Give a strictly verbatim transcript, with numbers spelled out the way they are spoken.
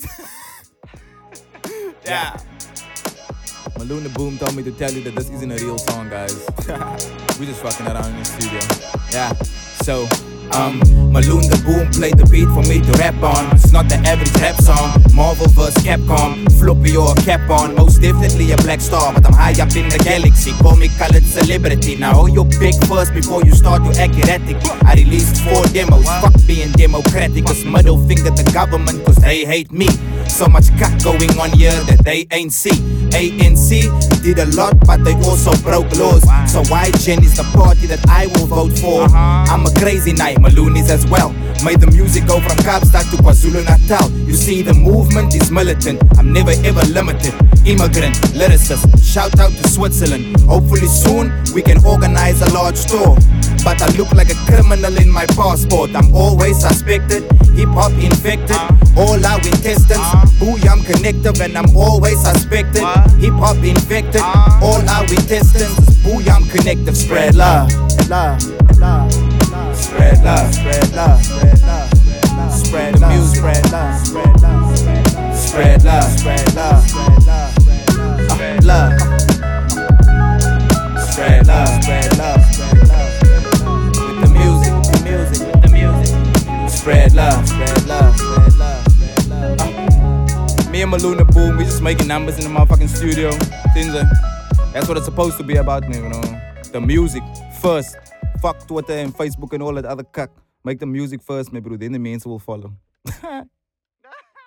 Yeah. Maluna Boom told me to tell you that this isn't a real song, guys. We just fucking around in the studio. Yeah. So, um, Maluna Boom played the beat for me to rap on. It's not the average rap song. Marvel vs Capcom, floppy or a cap on. Most definitely a black star, but I'm high up in the galaxy. Call me colored celebrity. Now hold your pick first before you start to act erratic. I released four demos, fuck being democratic. Cause middle finger the government, cause they hate me. So much cut going on here that they ain't see. A N C did a lot, but they also broke laws. So why Gen is the party that I will vote for? I'm a crazy night, Maloonies as well. Made the music go from Kaapstad to KwaZulu-Natal. You see the movement is militant, I'm never ever limited. Immigrant, lyricist, shout out to Switzerland. Hopefully soon we can organize a large tour. But I look like a criminal in my passport. I'm always suspected, hip-hop infected. All our intestines, booyah, I'm connected and I'm always suspected. Hip-hop infected, all our intestines, booyah, I'm connected. Spread love, love, love, love. Spread love, spread love, spread love, spread the music, spread love, spread love, spread love, spread love, spread love, spread love, spread love, spread love, spread love. With the music, with the music, with the music. Spread love, spread love, spread love, spread love. Uh, me and Maluna Boom, we just making numbers in the motherfucking studio. Tinza. That's what it's supposed to be about, you know. The music first. Fuck Twitter and Facebook and all that other cuck. Make the music first, my bro. Then the mensen will follow.